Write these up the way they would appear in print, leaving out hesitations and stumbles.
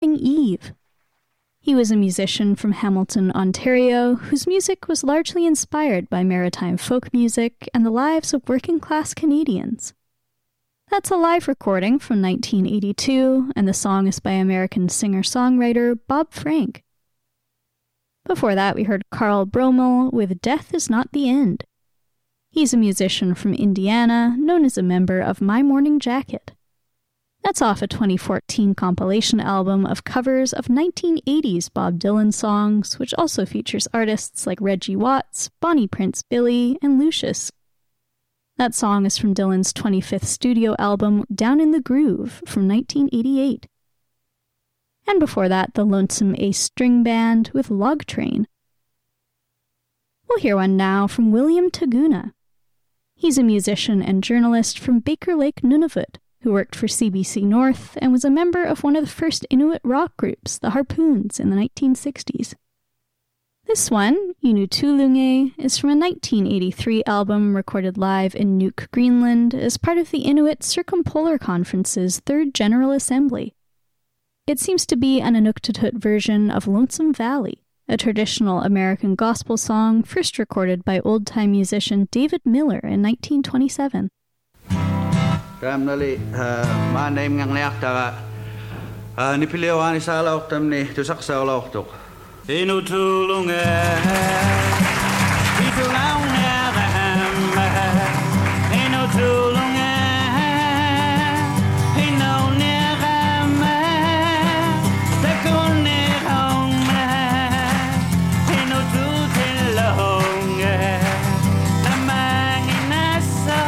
Morning Eve. He was a musician from Hamilton, Ontario, whose music was largely inspired by maritime folk music and the lives of working-class Canadians. That's a live recording from 1982, and the song is by American singer-songwriter Bob Frank. Before that, we heard Carl Bromell with Death Is Not the End. He's a musician from Indiana, known as a member of My Morning Jacket. That's off a 2014 compilation album of covers of 1980s Bob Dylan songs, which also features artists like Reggie Watts, Bonnie Prince Billy, and Lucius. That song is from Dylan's 25th studio album, Down in the Groove, from 1988. And before that, the Lonesome Ace String Band with Log Train. We'll hear one now from William Taguna. He's a musician and journalist from Baker Lake, Nunavut, who worked for CBC North and was a member of one of the first Inuit rock groups, the Harpoons, in the 1960s. This one, Inutulunge, is from a 1983 album recorded live in Nuuk, Greenland, as part of the Inuit Circumpolar Conference's Third General Assembly. It seems to be an Inuktitut version of Lonesome Valley, a traditional American gospel song first recorded by old-time musician David Miller in 1927. Ramnali my name ngang leak ta ni pilewani sa lauktam ni tusak sa lauktok Inutulunge Itulunge Inutulunge Inonegame Takune home Inututilunge Namanginaso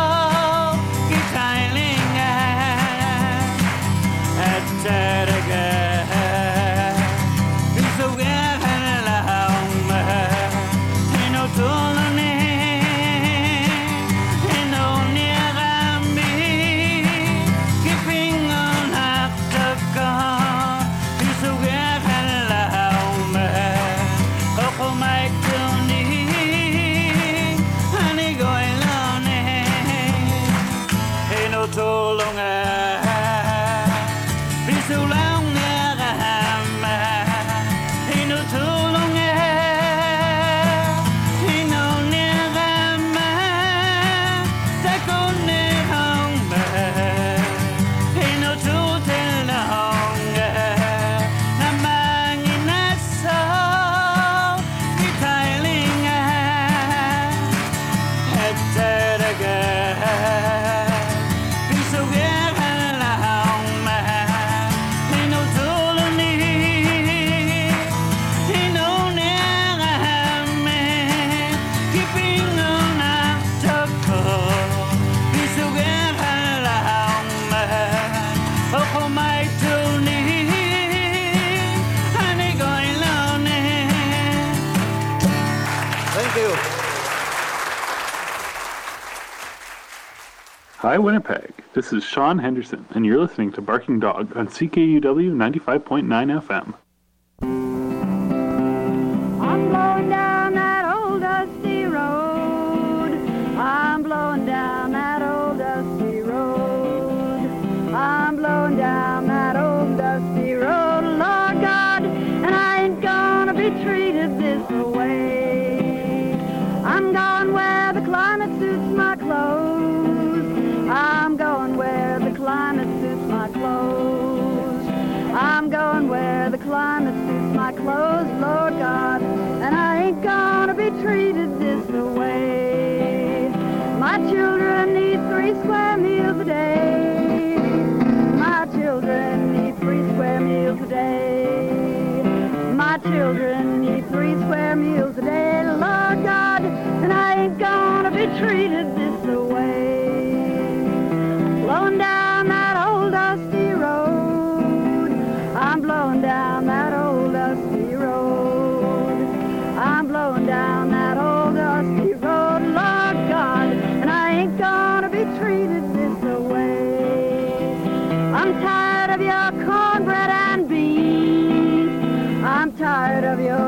Hi, Winnipeg. This is Sean Henderson, and you're listening to Barking Dog on CKUW 95.9 FM. I'm blowing down that old dusty road. I'm blowing down that old dusty road. I'm blowing down that old dusty road, Lord God, and I ain't gonna be treated this way. I'm going where the climate suits my clothes. I'm going where the climate suits my clothes. I'm going where the climate suits my clothes, Lord God, and I ain't gonna be treated this way. My children need 3 square meals a day. My children need 3 square meals a day. My children need 3 square meals a day, Lord God, and I ain't gonna be treated this way. Blowing down that old dusty road. I'm blowing down that old dusty road. I'm blowing down that old dusty road, Lord God, and I ain't gonna be treated this way. I'm tired of your cornbread and beans. I'm tired of your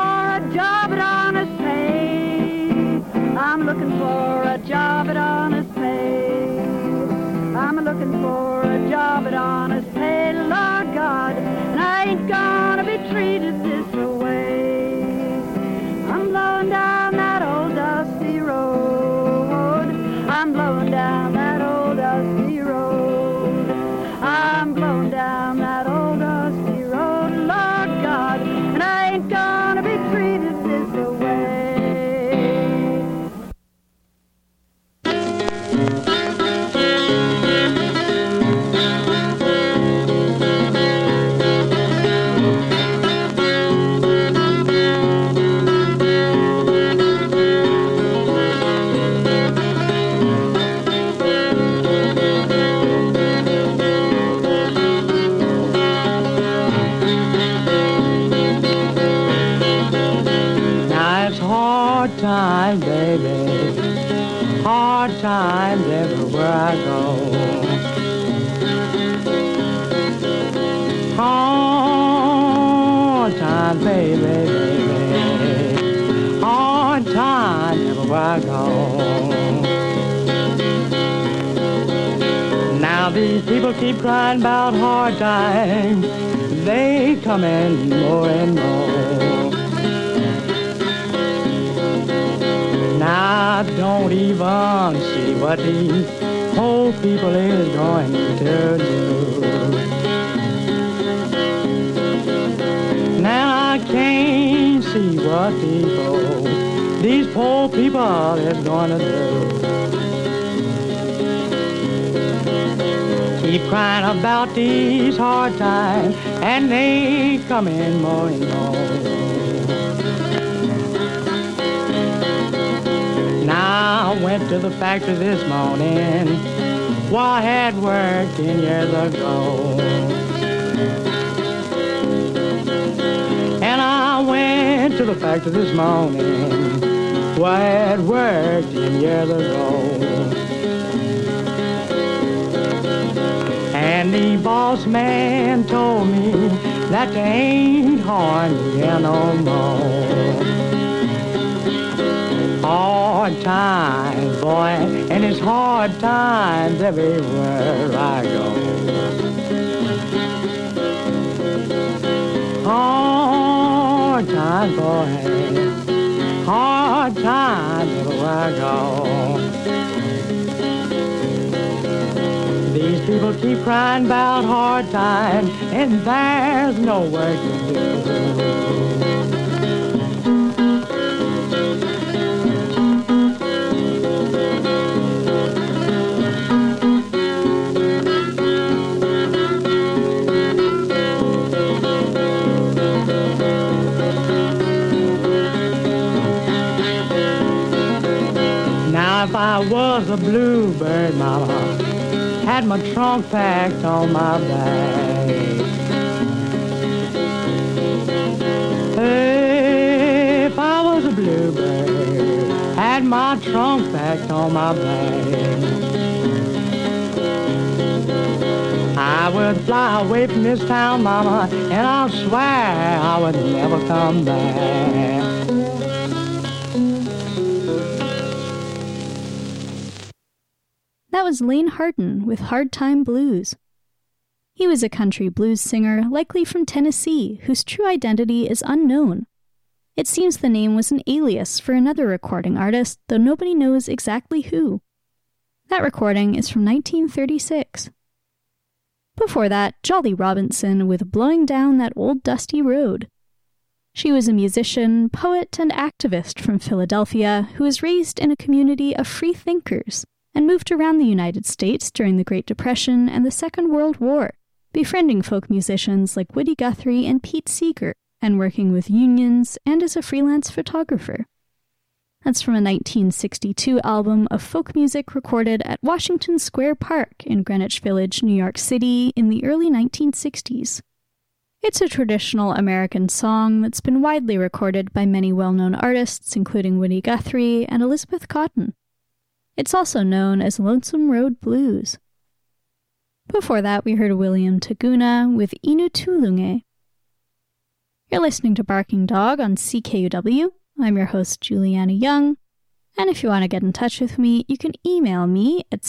for a job at honest pay. I'm looking for a job at honest pay. I'm looking for a job at honest pay, Lord God, and I ain't gonna be treated this way. I'm blowing down that old dusty road. I'm blowing down that old dusty road. I'm blowing down that old dusty road, Lord God, and I ain't gonna be treated this way. Time, baby, hard times everywhere I go. Hard times, baby, baby, hard times everywhere I go. Now these people keep crying about hard times, they come in more and more. I don't even see what these whole people is going to do. Now I can't see what these poor people is going to do. Keep crying about these hard times, and they come in more and more. Now I went to the factory this morning where I had worked 10 years ago. And I went to the factory this morning where I had worked 10 years ago. And the boss man told me that they ain't hard here no more. Hard times, boy, and it's hard times everywhere I go. Hard times, boy, hard times everywhere I go. These people keep crying about hard times, and there's no work to do. If I was a bluebird, mama, had my trunk packed on my back. If I was a bluebird, had my trunk packed on my back, I would fly away from this town, mama, and I'll swear I would never come back. That was Lane Hardin with Hard Time Blues. He was a country blues singer, likely from Tennessee, whose true identity is unknown. It seems the name was an alias for another recording artist, though nobody knows exactly who. That recording is from 1936. Before that, Jolly Robinson with Blowing Down That Old Dusty Road. She was a musician, poet, and activist from Philadelphia who was raised in a community of free thinkers and moved around the United States during the Great Depression and the Second World War, befriending folk musicians like Woody Guthrie and Pete Seeger, and working with unions and as a freelance photographer. That's from a 1962 album of folk music recorded at Washington Square Park in Greenwich Village, New York City in the early 1960s. It's a traditional American song that's been widely recorded by many well-known artists, including Woody Guthrie and Elizabeth Cotten. It's also known as Lonesome Road Blues. Before that, we heard William Taguna with Inu Tulunge. You're listening to Barking Dog on CKUW. I'm your host, Juliana Young. And if you want to get in touch with me, you can email me at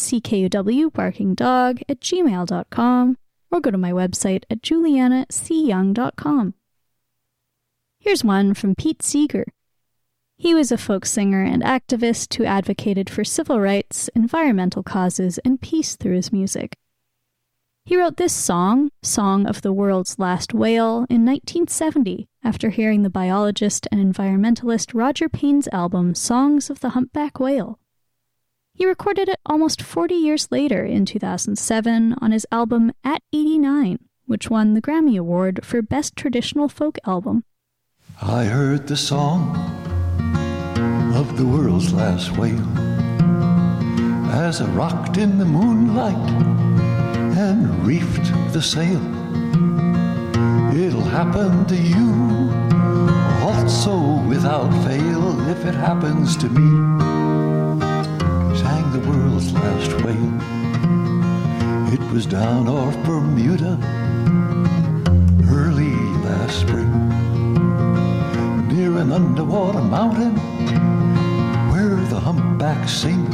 ckuwbarkingdog@gmail.com or go to my website at julianacyoung.com. Here's one from Pete Seeger. He was a folk singer and activist who advocated for civil rights, environmental causes, and peace through his music. He wrote this song, Song of the World's Last Whale, in 1970 after hearing the biologist and environmentalist Roger Payne's album Songs of the Humpback Whale. He recorded it almost 40 years later in 2007 on his album At 89, which won the Grammy Award for Best Traditional Folk Album. I heard the song of the world's last whale as I rocked in the moonlight and reefed the sail. It'll happen to you also without fail if it happens to me, sang the world's last whale. It was down off Bermuda early last spring, near an underwater mountain where the humpbacks sing.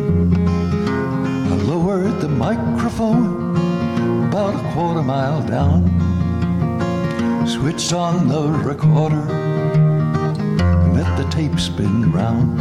I lowered the microphone about a quarter mile down, switched on the recorder, and let the tape spin round.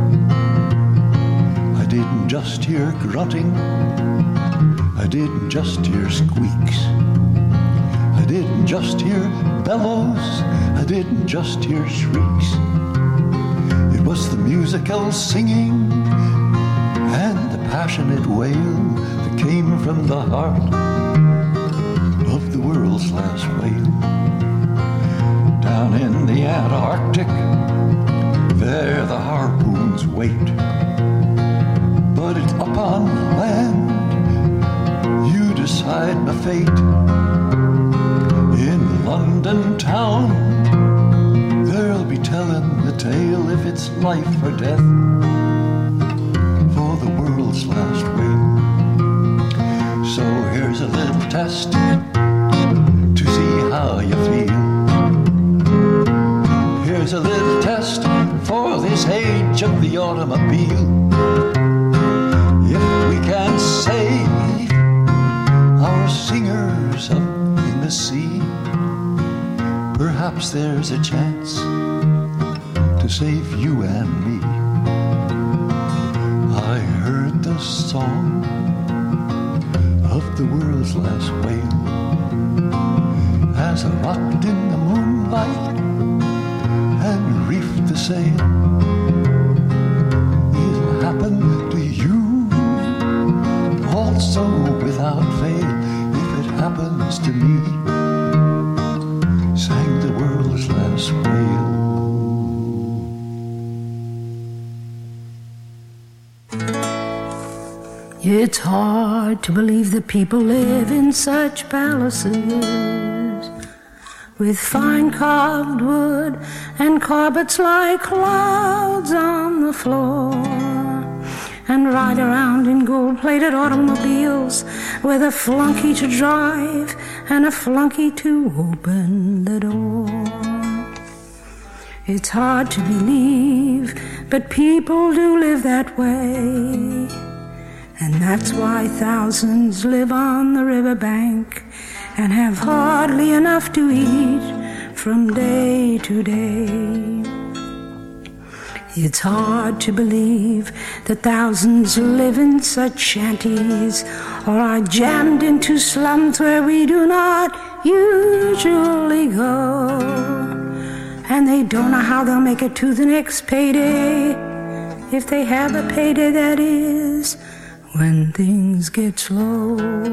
I didn't just hear grunting, I didn't just hear squeaks, I didn't just hear bellows, I didn't just hear shrieks. It was the musical singing and the passionate wail that came from the heart of the world's last whale. Down in the Antarctic, there the harpoons wait. But it's up on land, you decide my fate. In London town, they'll be telling the tale if it's life or death for the world's last whale. So here's a little test to see how you feel. Here's a little test for this age of the automobile. If we can save our singers up in the sea, perhaps there's a chance to save you and me. I heard the song of the world's last whale as I rocked in the moonlight and reefed the sail. It'll happen to you also without fail if it happens to me, sang the world's last whale. It's hard to believe that people live in such palaces with fine carved wood and carpets like clouds on the floor, and ride around in gold-plated automobiles with a flunky to drive and a flunky to open the door. It's hard to believe, but people do live that way. And that's why thousands live on the riverbank and have hardly enough to eat from day to day. It's hard to believe that thousands live in such shanties or are jammed into slums where we do not usually go. And they don't know how they'll make it to the next payday, if they have a payday, that is, when things get slow.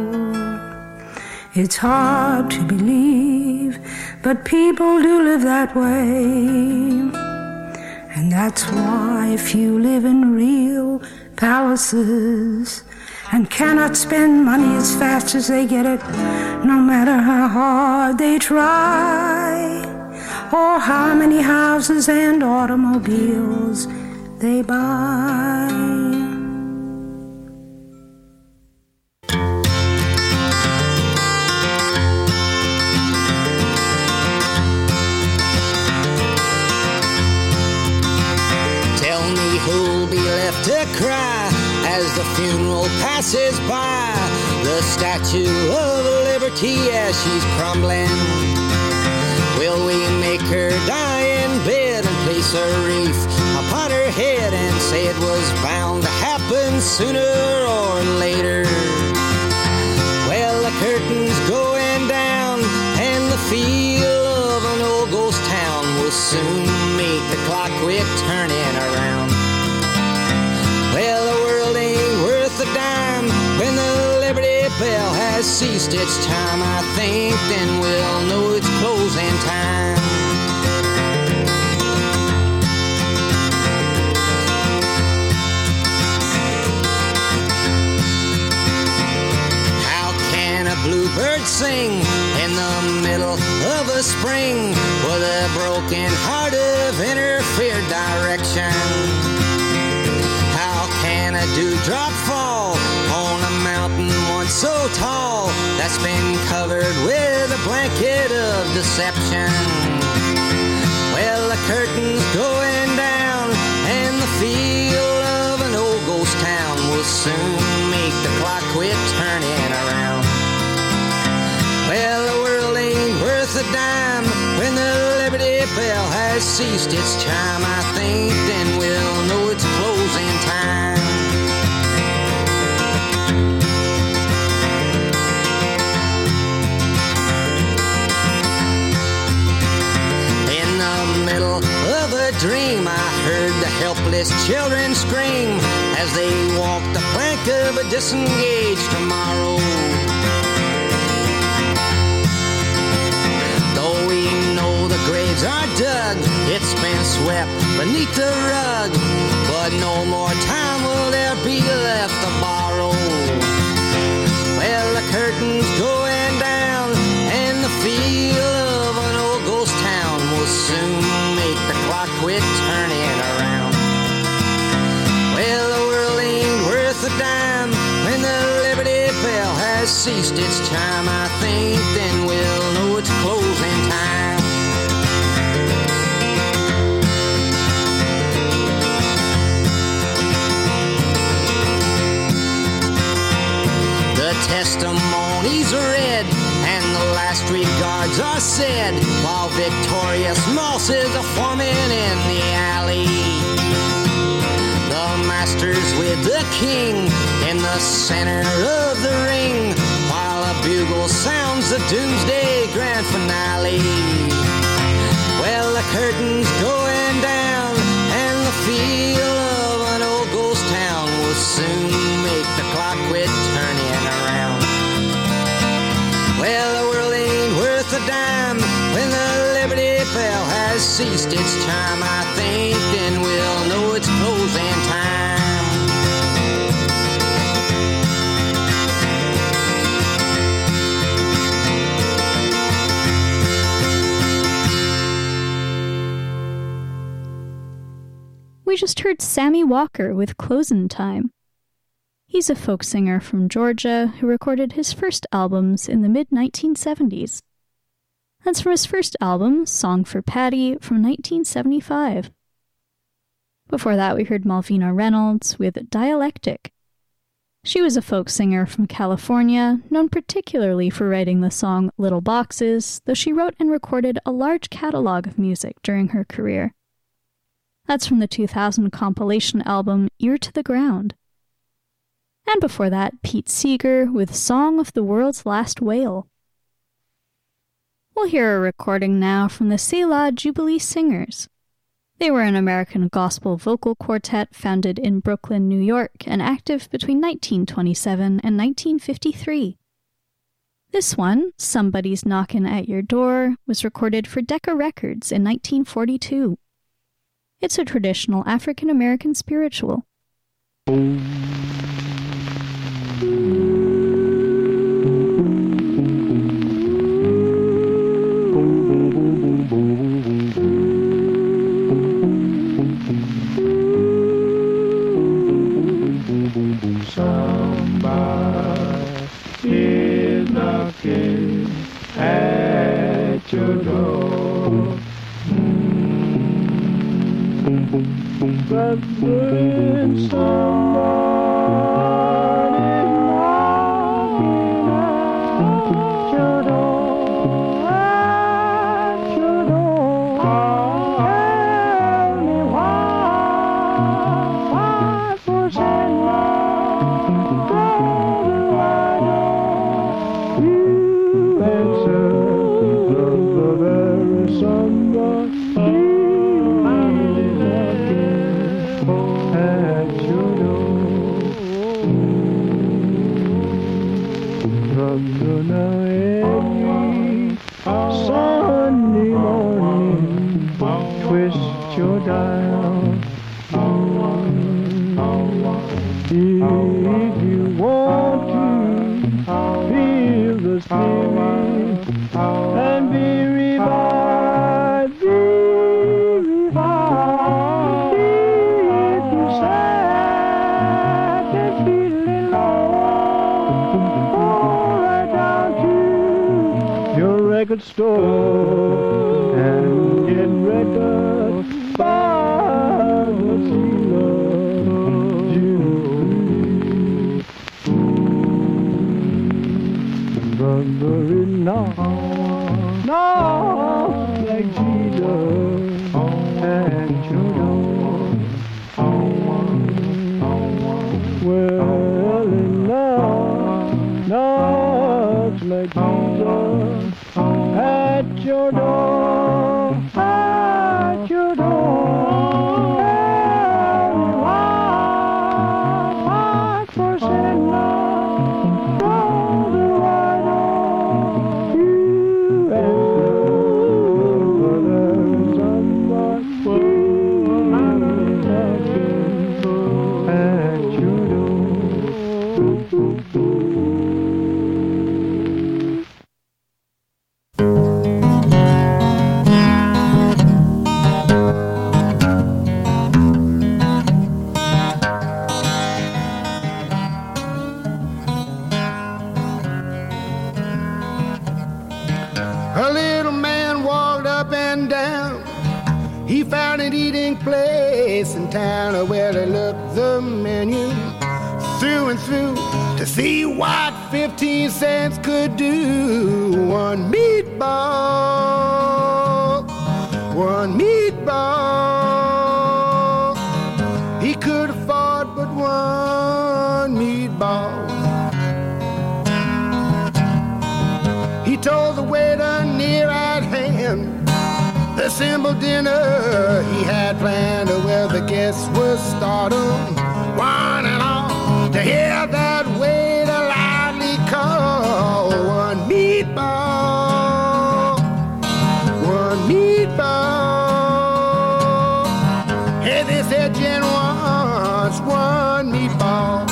It's hard to believe, but people do live that way. And that's why few live in real palaces and cannot spend money as fast as they get it, no matter how hard they try, or how many houses and automobiles they buy. left to cry as the funeral passes by. The Statue of Liberty as she's crumbling. Will we make her die in bed and place a wreath upon her head and say it was bound to happen sooner or later? Well, the curtain's going down and the feel of an old ghost town will soon make the clock quit turning around. Well, the world ain't worth a dime when the Liberty Bell has ceased its chime. I think then we'll know it's closing time. How can a bluebird sing in the middle of a spring with a broken heart of interfered direction? How can a dewdrop fall on a mountain once so tall that's been covered with a blanket of deception? Well, the curtain's going down and the feel of an old ghost town will soon make the clock quit turning around. Well, the world ain't worth a dime when the Liberty Bell has ceased its chime. I think then we'll know it's closing time. In the middle of a dream, I heard the helpless children scream as they walked the plank of a disengaged tomorrow. Though we know the graves are dug, it's been swept beneath the rug, but no more time will there be left to borrow. Well, the curtain's going down and the feel of an old ghost town will soon make the clock quit turning around. Well, the world ain't worth a dime when the Liberty Bell has ceased its chime. I think then we'll know it's closing time. The testimonies are read and the last regards are said while victorious mosses are forming in the alley. The master's with the king in the center of the ring while a bugle sounds the doomsday grand finale. Well, the curtain's going down and the feel of an old ghost town will soon make the clock quit turning around. Well, the world ain't worth a dime when the Liberty Bell has ceased its chime. I think then we'll know it's closing time. We just heard Sammy Walker with Closin' Time. He's a folk singer from Georgia who recorded his first albums in the mid-1970s. That's from his first album, Song for Patty, from 1975. Before that, we heard Malvina Reynolds with Dialectic. She was a folk singer from California, known particularly for writing the song Little Boxes, though she wrote and recorded a large catalog of music during her career. That's from the 2000 compilation album Ear to the Ground. And before that, Pete Seeger with Song of the World's Last Whale. We'll hear a recording now from the Selah Jubilee Singers. They were an American gospel vocal quartet founded in Brooklyn, New York, and active between 1927 and 1953. This one, Somebody's Knockin' at Your Door, was recorded for Decca Records in 1942. It's a traditional African-American spiritual. Somebody's knocking at your door. Store and get records by the seal of Jubilee. Brother-in-law, like Jesus at your door. Well, enough, like Jesus at your door, at your door. Everyone for sinners, throw the right on you and brothers and at your door. A little man walked up and down. He found an eating place in town where they looked the menu through and through to see what 15 cents could do. One meatball, one meatball. He could afford but one meatball. He told the waiter near at hand the simple dinner he had planned, where the guests would stardom, one and all, to hear that waiter loudly call, one meatball, one meatball. Hey, they said Jen wants one meatball.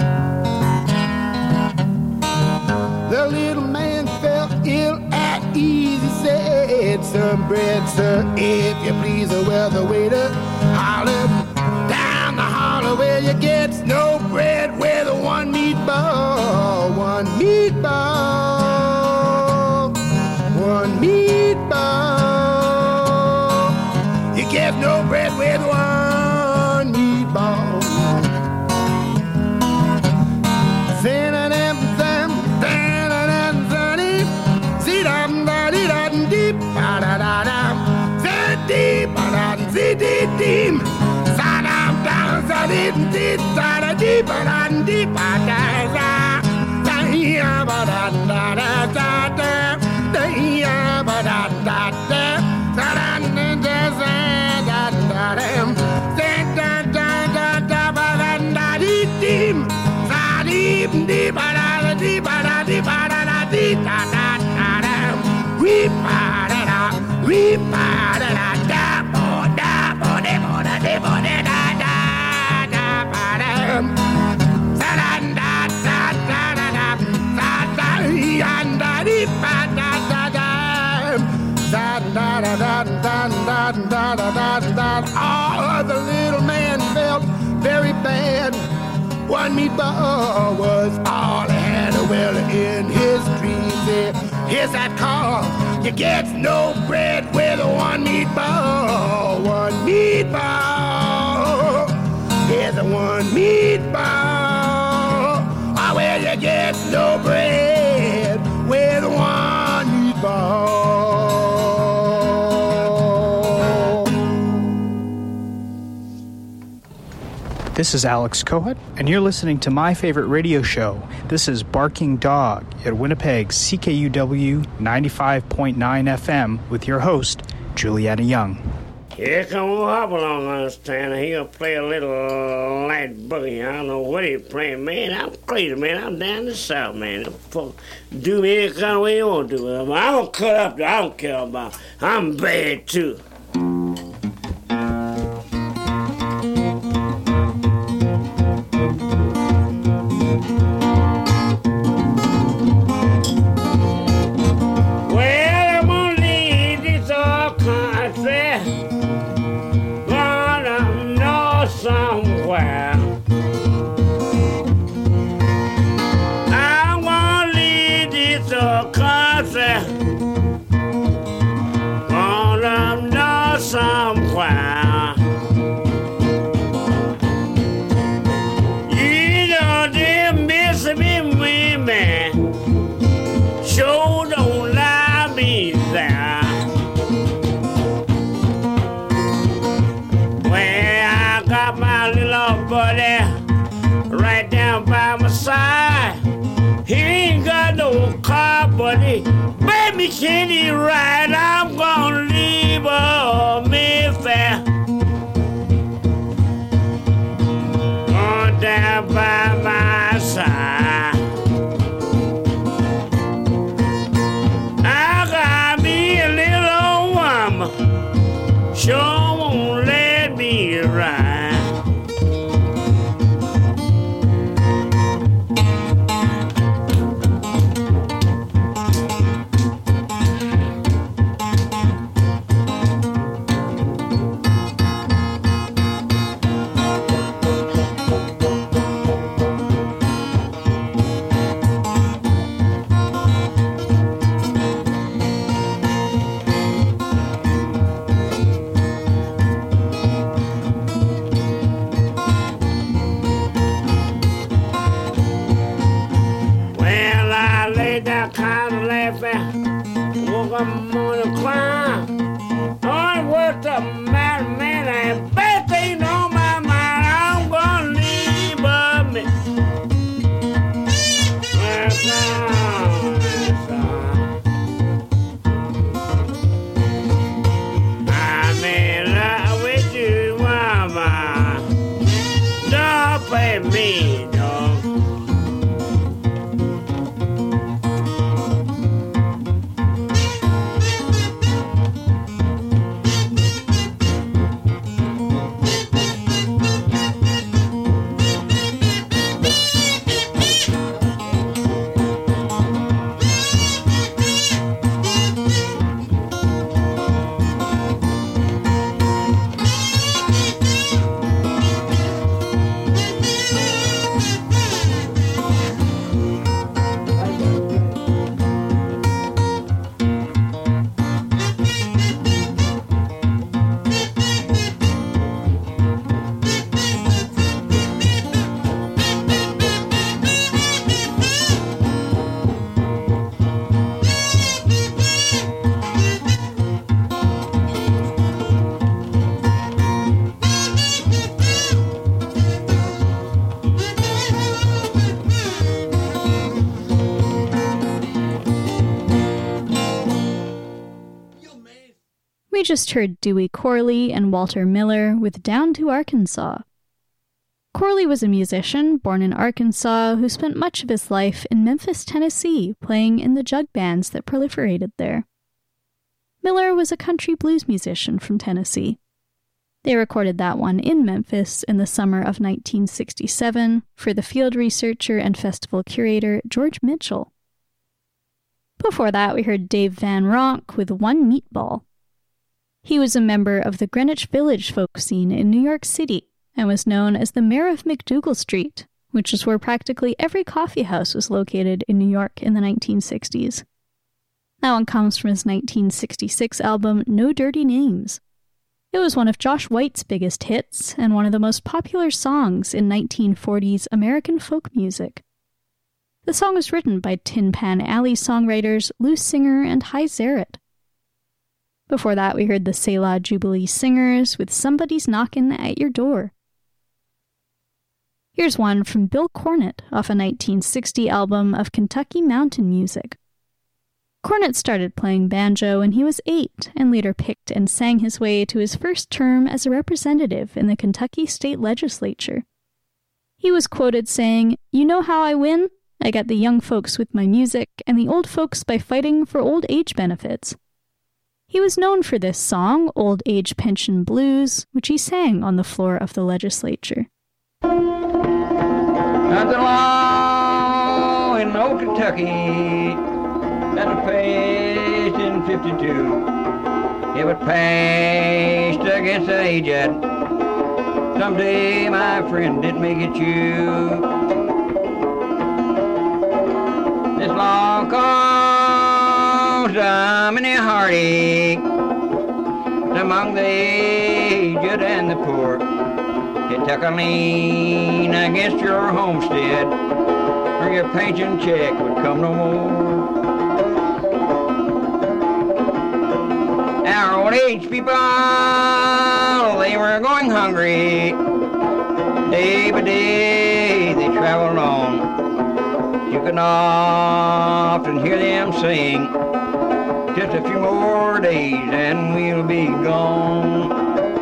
The little man felt ill at ease. He said, some bread, sir, if you please. Well, the waiter hollered down the hallway, you get no bread with one meatball, one meatball, one meatball. You get no bread with one meatball. Oh, the little man felt very bad. One meatball was all he had. Well, in his dreams, here's that call. You get no bread with one meatball, one meatball. the one meatball. Oh, well, you get no bread with one meatball. This is Alex Kohut, and you're listening to my favorite radio show. This is Barking Dog at Winnipeg's CKUW 95.9 FM with your host, Julietta Young. Here come Hopalong on the stand. He'll play a little light boogie. I don't know what he's playing. Man, I'm crazy, man. I'm down the south, man. Folks do me any kind of way you want to do it. I'm going to cut up. I don't care about it. I'm bad, too. He ain't got no car, but he baby can he ride? I'm gonna leave Mayfair. On down by my side. I got me a little woman, sure won't let me ride. I'm on the ground. I worked up, man, and bad thing on my mind. I'm gonna leave me. I'm in love with you, mama. Don't play me, dog. We just heard Dewey Corley and Walter Miller with Down to Arkansas. Corley was a musician born in Arkansas who spent much of his life in Memphis, Tennessee, playing in the jug bands that proliferated there. Miller was a country blues musician from Tennessee. They recorded that one in Memphis in the summer of 1967 for the field researcher and festival curator George Mitchell. Before that, we heard Dave Van Ronk with One Meatball. He was a member of the Greenwich Village folk scene in New York City and was known as the Mayor of McDougal Street, which is where practically every coffee house was located in New York in the 1960s. That one comes from his 1966 album No Dirty Names. It was one of Josh White's biggest hits and one of the most popular songs in 1940s American folk music. The song was written by Tin Pan Alley songwriters Lou Singer and Hy Zerrett. Before that, we heard the Selah Jubilee Singers with Somebody's Knockin' at Your Door. Here's one from Bill Cornett off a 1960 album of Kentucky mountain music. Cornett started playing banjo when he was 8 and later picked and sang his way to his first term as a representative in the Kentucky state legislature. He was quoted saying, "You know how I win? I got the young folks with my music and the old folks by fighting for old age benefits." He was known for this song, Old Age Pension Blues, which he sang on the floor of the legislature. Not the law in old Kentucky that was passed in 52. It was passed against the aged. Someday, my friend, it may get you. This law caused many heartache among the aged and the poor. It took a lien against your homestead, or your pension check would come no more. Our old age people, they were going hungry. Day by day they traveled on. You could often hear them sing, just a few more days and we'll be gone.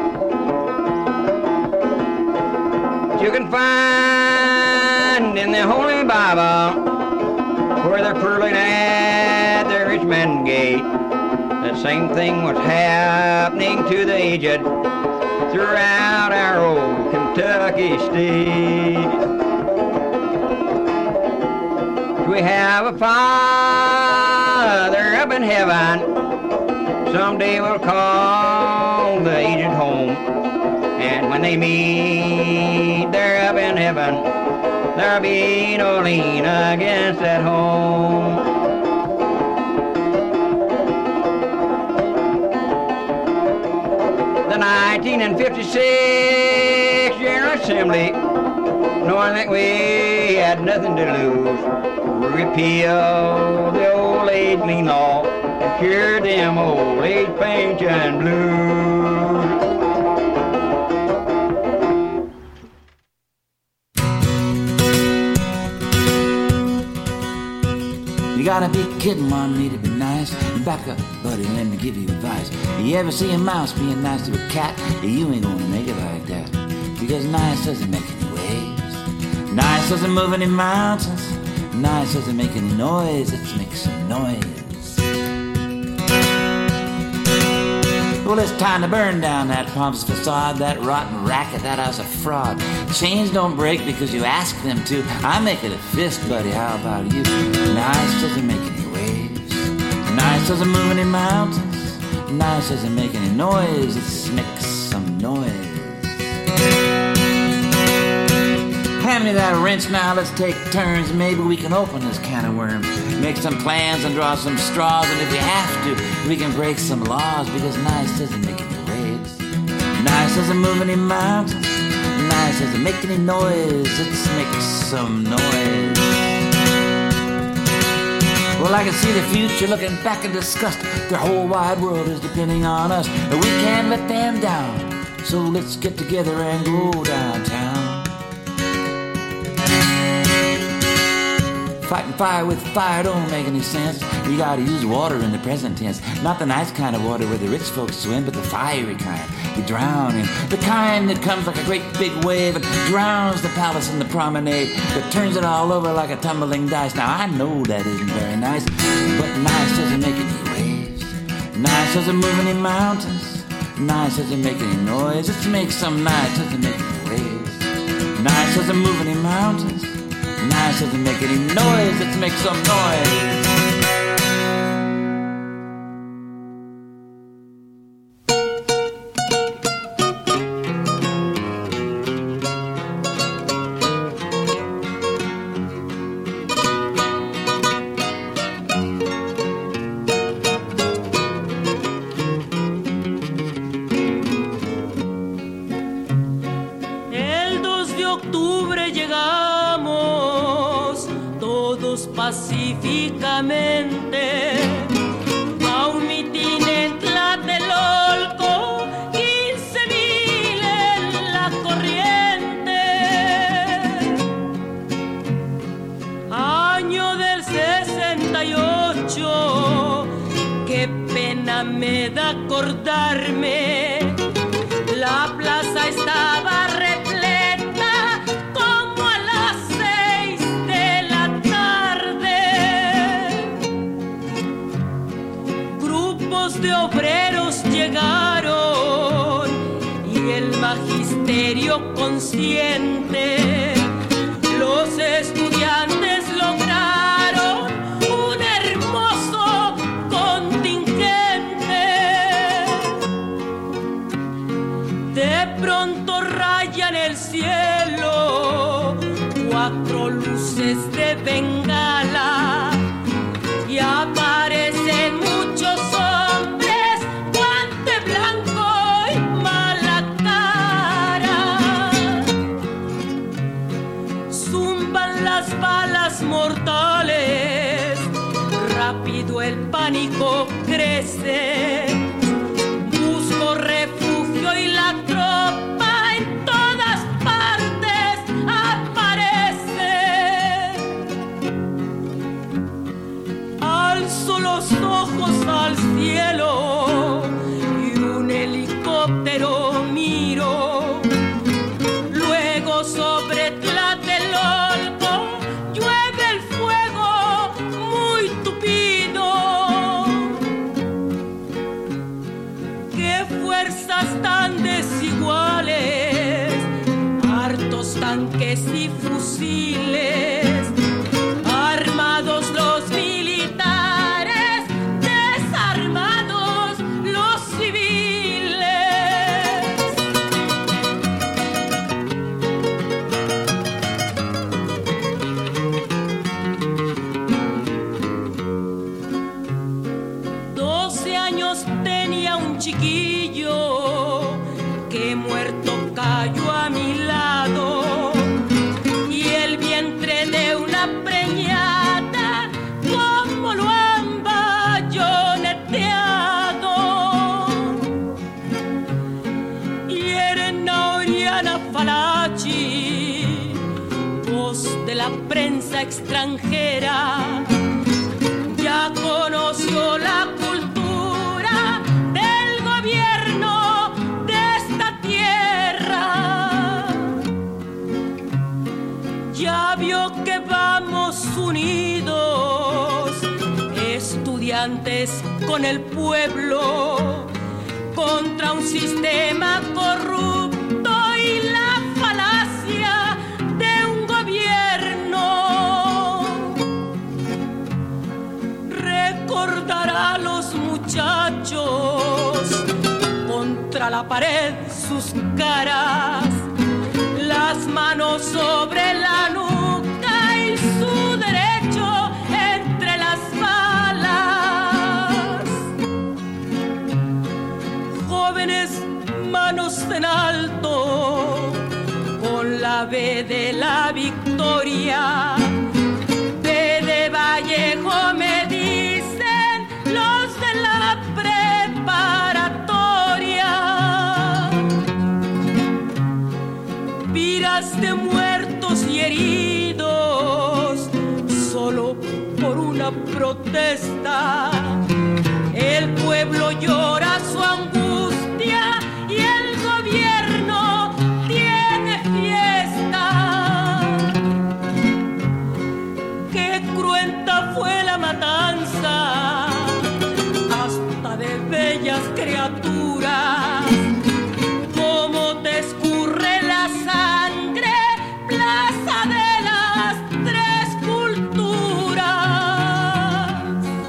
You can find in the Holy Bible where they're purling at the rich man's gate. The same thing was happening to the aged throughout our old Kentucky state. We have a Father up in heaven. Someday we'll call the aged home. And when they meet there up in heaven, there'll be no lien against that home. The 1956 General Assembly, knowing that we had nothing to lose, repealed the old age lien law and cured them old age pension blues. You gotta be kidding on me to be nice. Back up, buddy, let me give you advice. You ever see a mouse being nice to a cat? You ain't gonna make it like that. Because nice doesn't make any waves. Nice doesn't move any mountains. Nice doesn't make any noise. Let's make some noise. Well, it's time to burn down that pompous facade, that rotten racket, that house of fraud. Chains don't break because you ask them to. I make it a fist, buddy, how about you? Nice doesn't make any waves. Nice doesn't move any mountains. Nice doesn't make any noise. Let's make some noise. Hand me that wrench now, let's take turns. Maybe we can open this can of worms. Make some plans and draw some straws. And if we have to, we can break some laws. Because nice doesn't make any waves. Nice doesn't move any mountains. Nice doesn't make any noise. Let's make some noise. Well, I can see the future looking back in disgust. The whole wide world is depending on us. We can't let them down. So let's get together and go downtown. Fighting fire with fire don't make any sense. You gotta use water in the present tense. Not the nice kind of water where the rich folks swim, but the fiery kind we drown in. The kind that comes like a great big wave and drowns the palace and the promenade, that turns it all over like a tumbling dice. Now I know that isn't very nice, but nice doesn't make any waves. Nice doesn't move any mountains. Nice doesn't make any noise. Let's make some nice doesn't make any waves. Nice doesn't move any mountains. Nice doesn't make any noise. Let's make some noise. octubre llegamos todos pacíficamente a un mitin en Tlatelolco, 15,000 en la corriente. Año del 68, qué pena me da acordarme, la plaza estaba repleta como a las 6 de la tarde. Grupos de obreros llegaron y el magisterio consciente, los estudiantes lograron un hermoso contingente. De pronto rayan el cielo 4 luces de bengala y aparecen muchos hombres, guante blanco y mala cara. Zumban las balas mortales, rápido el pánico crece. Busco refugio y la tropa en todas partes aparece. Alzo los ojos al cielo y un helicóptero miro. Luego sobre Tlatelolco llueve el fuego muy tupido. Qué fuerzas tan desiguales, hartos tanques y fusiles, armados los militares, desarmados los civiles. Doce años tenía un chiquillo que muerto cayó a mi lado, y el vientre de una preñada como lo han bayoneteado. Y Elena Oriana Falachi, voz de la prensa extranjera, ya conoció la cultura del gobierno de esta tierra. Ya vio que vamos unidos, estudiantes con el pueblo, contra un sistema corrupto y la falacia de un gobierno. Recordará a los muchachos contra la pared sus caras, las manos sobre la nuca y su derecho entre las balas. Jóvenes, manos en alto, con la B de la victoria. B de Vallejo me dicen los de la preparatoria. Vidas de muertos y heridos, solo por una protesta. El pueblo llora su angustia y el gobierno tiene fiesta. Qué cruenta fue la matanza, hasta de bellas criaturas. Cómo te escurre la sangre, plaza de las tres culturas.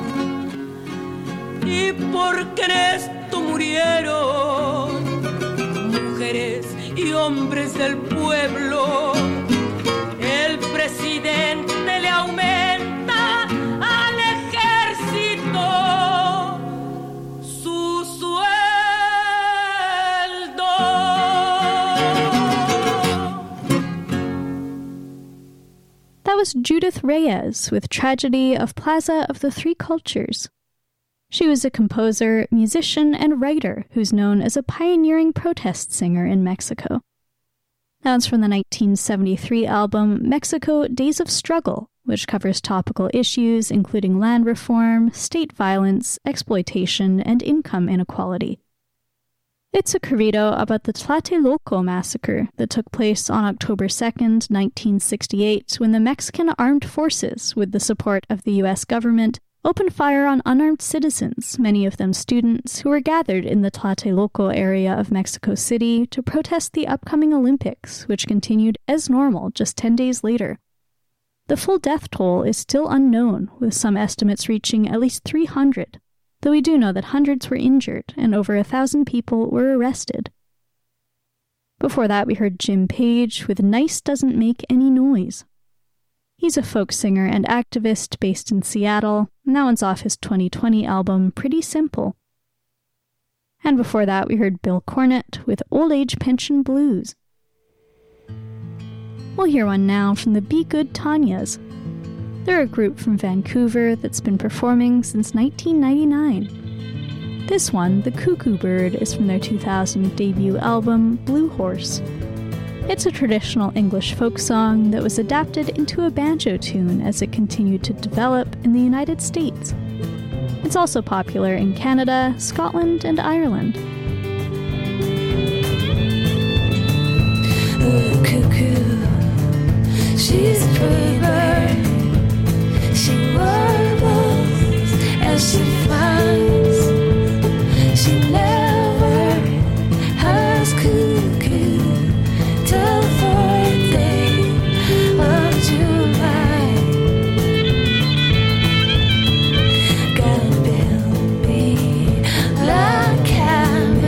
Y porque en esto murieron mujeres y hombres del pueblo, el presidente le aumenta al ejército su sueldo. was Judith Reyes with Tragedy of Plaza of the Three Cultures. She was a composer, musician, and writer who's known as a pioneering protest singer in Mexico. That's from the 1973 album Mexico Days of Struggle, which covers topical issues including land reform, state violence, exploitation, and income inequality. It's a corrido about the Tlatelolco massacre that took place on October 2nd, 1968, when the Mexican armed forces, with the support of the U.S. government, opened fire on unarmed citizens, many of them students, who were gathered in the Tlatelolco area of Mexico City to protest the upcoming Olympics, which continued as normal just 10 days later. The full death toll is still unknown, with some estimates reaching at least 300, though we do know that hundreds were injured and over 1,000 people were arrested. Before that, we heard Jim Page with Nice Doesn't Make Any Noise. He's a folk singer and activist based in Seattle, and that one's off his 2020 album, Pretty Simple. And before that, we heard Bill Cornett with Old Age Pension Blues. We'll hear one now from the Be Good Tanyas. They're a group from Vancouver that's been performing since 1999. This one, The Cuckoo Bird, is from their 2000 debut album, Blue Horse. It's a traditional English folk song that was adapted into a banjo tune as it continued to develop in the United States. It's also popular in Canada, Scotland, and Ireland. The cuckoo, she's a pretty bird. She warbles as she flies. She never has cuckoo till the 4th day of July. Gotta build me like cabin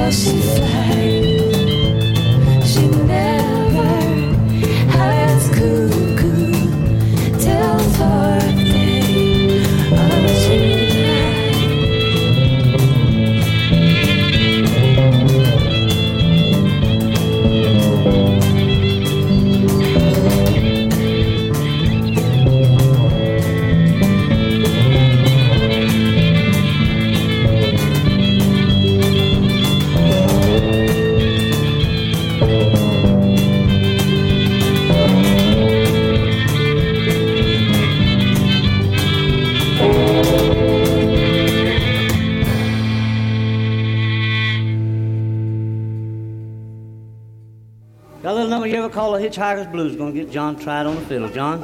how she flies. She never hides cuckoo till fourth day of July. Got a little number you ever call the Hitchhiker's Blues. Gonna get John tried on the fiddle. John?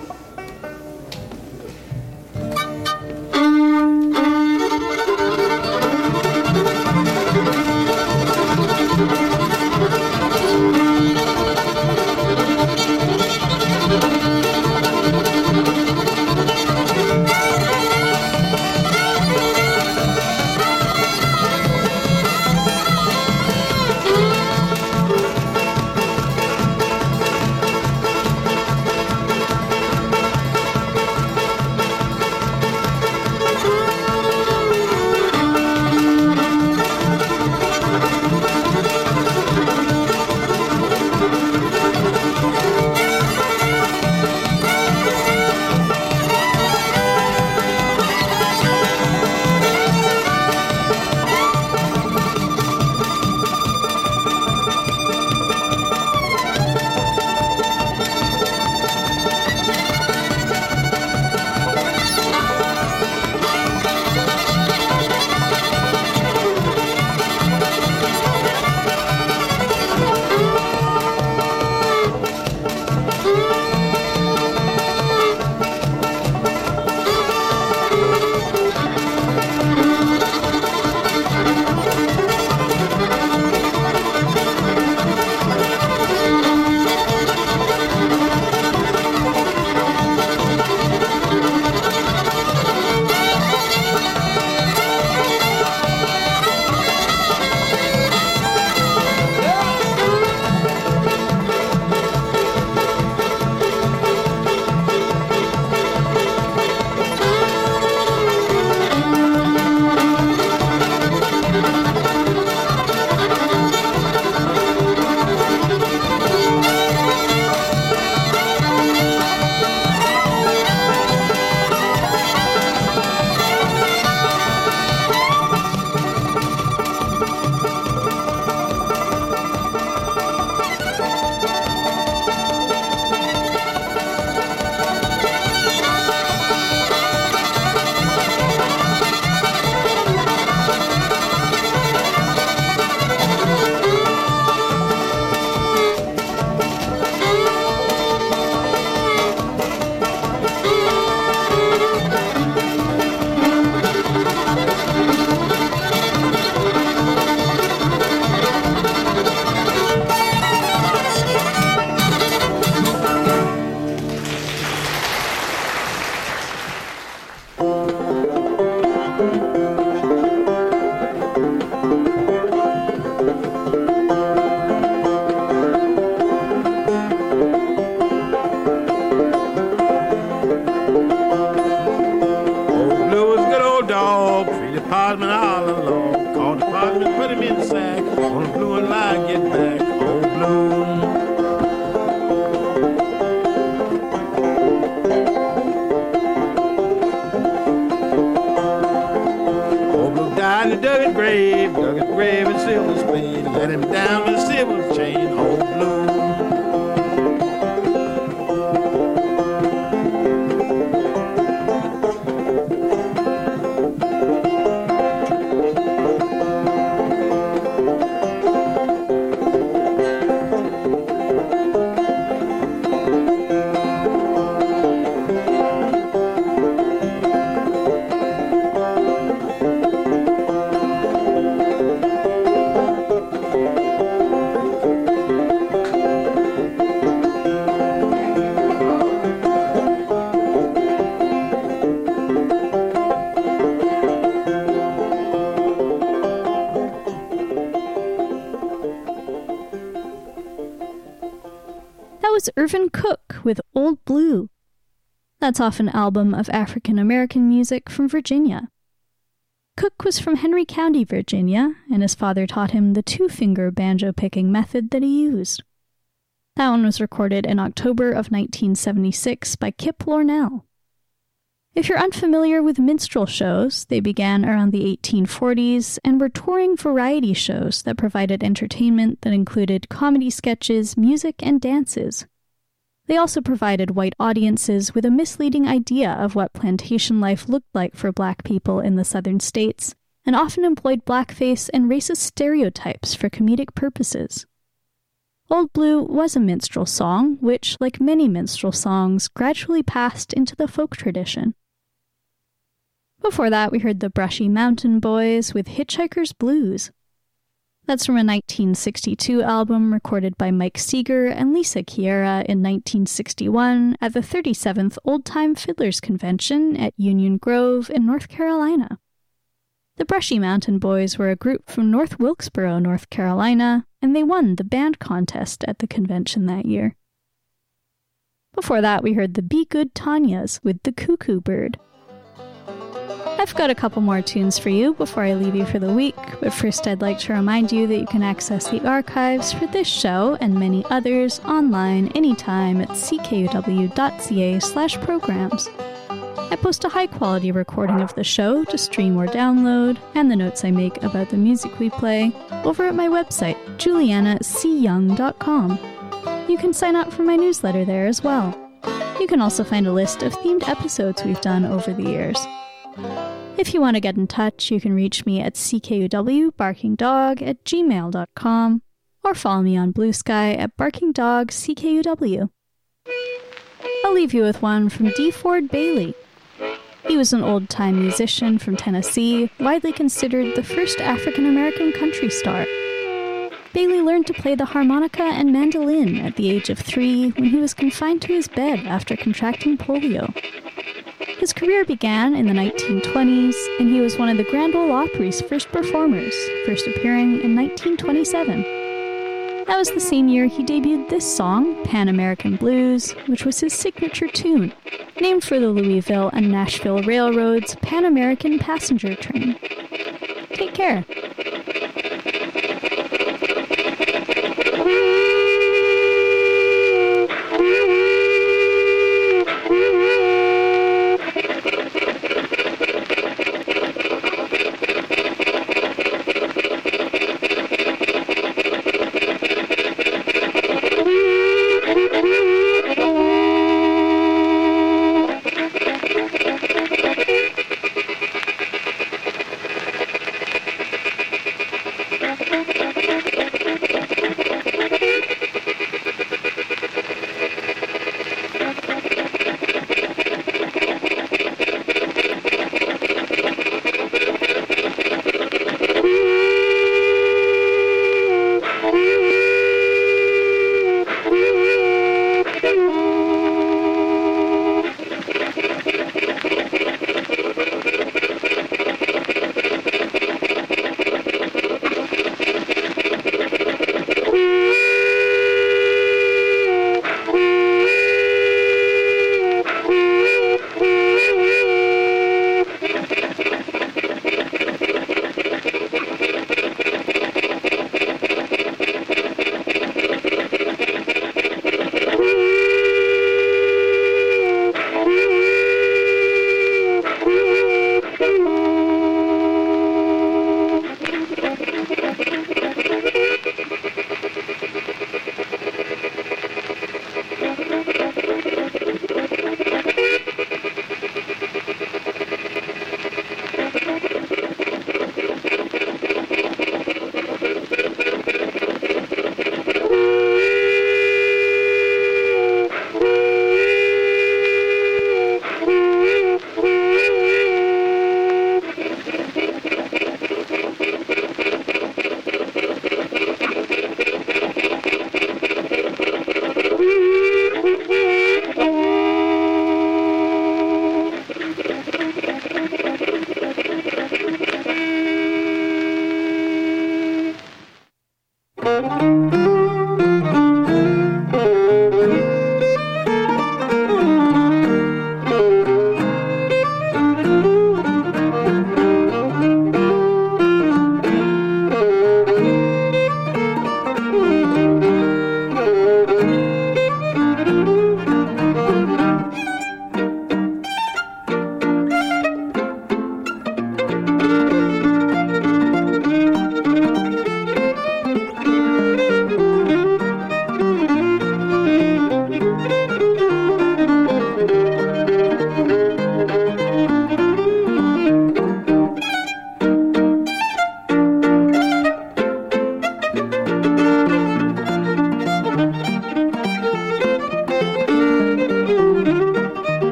Parliament all along. Called the Parliament, put him in the sack. On the blue and line, get back. Old blue. Died in a dug his grave in silver spade, let him down with a silver chain, old blue. was Irvin Cook with Old Blue. That's off an album of African American music from Virginia. Cook was from Henry County, Virginia, and his father taught him the two-finger banjo-picking method that he used. That one was recorded in October of 1976 by Kip Lornell. If you're unfamiliar with minstrel shows, they began around the 1840s and were touring variety shows that provided entertainment that included comedy sketches, music, and dances. They also provided white audiences with a misleading idea of what plantation life looked like for black people in the southern states, and often employed blackface and racist stereotypes for comedic purposes. Old Blue was a minstrel song, which, like many minstrel songs, gradually passed into the folk tradition. Before that, we heard the Brushy Mountain Boys with Hitchhiker's Blues. That's from a 1962 album recorded by Mike Seeger and Lisa Chiara in 1961 at the 37th Old Time Fiddlers Convention at Union Grove in North Carolina. The Brushy Mountain Boys were a group from North Wilkesboro, North Carolina, and they won the band contest at the convention that year. Before that, we heard the Be Good Tanyas with The Cuckoo Bird. I've got a couple more tunes for you before I leave you for the week, but first I'd like to remind you that you can access the archives for this show and many others online anytime at ckuw.ca/programs. I post a high-quality recording of the show to stream or download, and the notes I make about the music we play, over at my website, julianacyoung.com. You can sign up for my newsletter there as well. You can also find a list of themed episodes we've done over the years. If you want to get in touch, you can reach me at ckuwbarkingdog@gmail.com or follow me on Blue Sky at barkingdogckuw. I'll leave you with one from D. Ford Bailey. He was an old-time musician from Tennessee, widely considered the first African-American country star. Bailey learned to play the harmonica and mandolin at the age of 3 when he was confined to his bed after contracting polio. His career began in the 1920s, and he was one of the Grand Ole Opry's first performers, first appearing in 1927. That was the same year he debuted this song, Pan American Blues, which was his signature tune, named for the Louisville and Nashville Railroad's Pan American passenger train. Take care.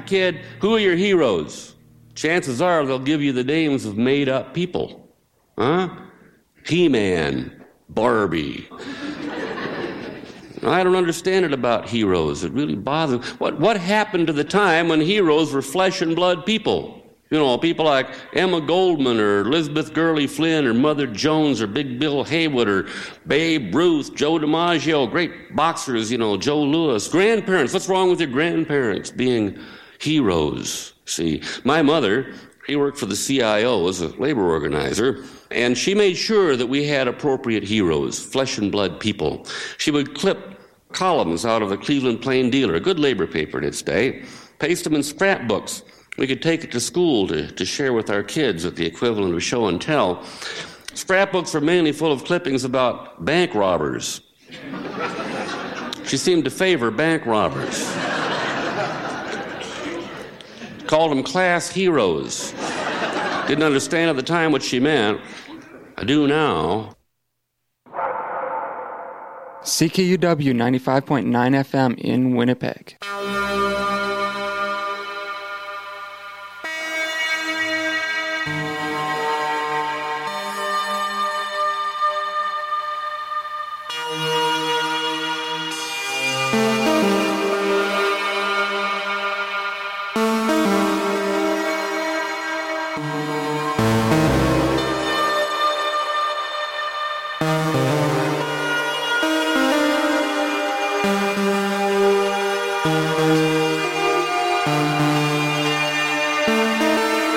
kid, who are your heroes? Chances are they'll give you the names of made-up people. Huh? He-Man, Barbie. I don't understand it about heroes. It really bothers me. What happened to the time when heroes were flesh and blood people? You know, people like Emma Goldman or Elizabeth Gurley Flynn or Mother Jones or Big Bill Haywood or Babe Ruth, Joe DiMaggio, great boxers, you know, Joe Louis. Grandparents, what's wrong with your grandparents being heroes? See, my mother, she worked for the CIO as a labor organizer, and she made sure that we had appropriate heroes, flesh and blood people. She would clip columns out of the Cleveland Plain Dealer, a good labor paper in its day, paste them in scrapbooks. We could take it to school to share with our kids at the equivalent of show and tell. Scrapbooks were mainly full of clippings about bank robbers. She seemed to favor bank robbers. Called them class heroes. Didn't understand at the time what she meant. I do now. CKUW 95.9 FM in Winnipeg.